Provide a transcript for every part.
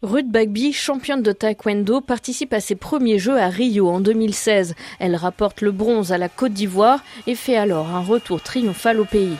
Ruth Bagby, championne de taekwondo, participe à ses premiers Jeux à Rio en 2016. Elle rapporte le bronze à la Côte d'Ivoire et fait alors un retour triomphal au pays.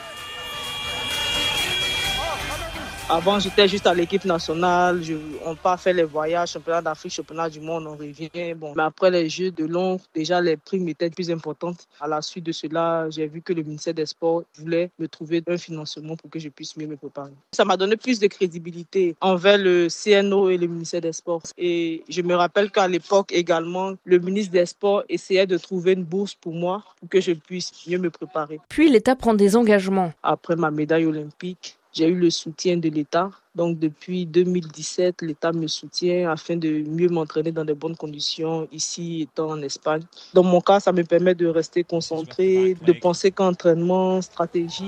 Avant, j'étais juste à l'équipe nationale. On n'a pas fait les voyages, championnat d'Afrique, championnat du monde, on revient. Bon. Mais après les Jeux de Londres, déjà les primes étaient plus importantes. À la suite de cela, j'ai vu que le ministère des Sports voulait me trouver un financement pour que je puisse mieux me préparer. Ça m'a donné plus de crédibilité envers le CNO et le ministère des Sports. Et je me rappelle qu'à l'époque également, le ministre des Sports essayait de trouver une bourse pour moi pour que je puisse mieux me préparer. Puis l'État prend des engagements. Après ma médaille olympique, j'ai eu le soutien de l'État. Donc depuis 2017, l'État me soutient afin de mieux m'entraîner dans de bonnes conditions ici étant en Espagne. Dans mon cas, ça me permet de rester concentré, de penser qu'entraînement, stratégie.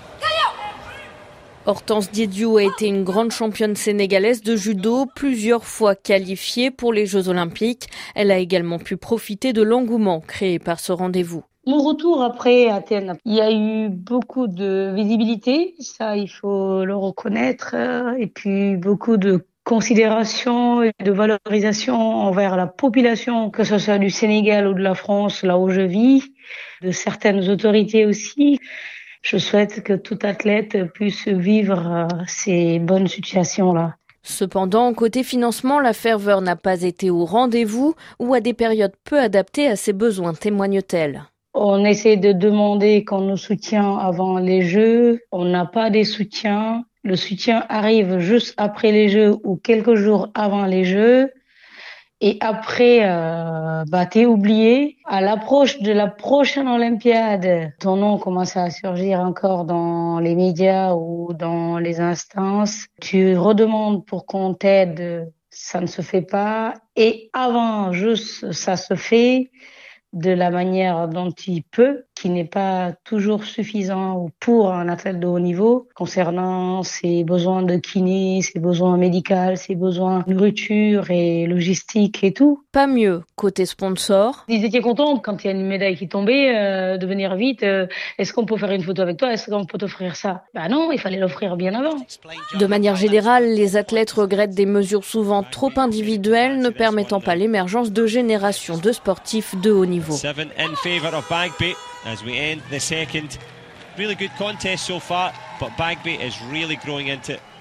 Hortense Diédiou a été une grande championne sénégalaise de judo, plusieurs fois qualifiée pour les Jeux Olympiques. Elle a également pu profiter de l'engouement créé par ce rendez-vous. Mon retour après Athènes, il y a eu beaucoup de visibilité, ça il faut le reconnaître, et puis beaucoup de considération et de valorisation envers la population, que ce soit du Sénégal ou de la France, là où je vis, de certaines autorités aussi. Je souhaite que tout athlète puisse vivre ces bonnes situations-là. Cependant, côté financement, la ferveur n'a pas été au rendez-vous ou à des périodes peu adaptées à ses besoins, témoigne-t-elle. On essaie de demander qu'on nous soutient avant les Jeux. On n'a pas des soutiens. Le soutien arrive juste après les Jeux ou quelques jours avant les Jeux. Et après, t'es oublié. À l'approche de la prochaine Olympiade, ton nom commence à surgir encore dans les médias ou dans les instances. Tu redemandes pour qu'on t'aide. Ça ne se fait pas. Et avant, juste, ça se fait de la manière dont il peut, qui n'est pas toujours suffisant pour un athlète de haut niveau, concernant ses besoins de kiné, ses besoins médicaux, ses besoins de nourriture et logistique et tout. Pas mieux côté sponsor. Ils étaient contents quand il y a une médaille qui tombait, de venir vite. Est-ce qu'on peut faire une photo avec toi? Est-ce qu'on peut t'offrir ça? Non, il fallait l'offrir bien avant. De manière générale, les athlètes regrettent des mesures souvent trop individuelles, ne permettant pas l'émergence de générations de sportifs de haut niveau. 7 in favour of Bagby as we end the second. Really good contest so far, but Bagby is really growing into it.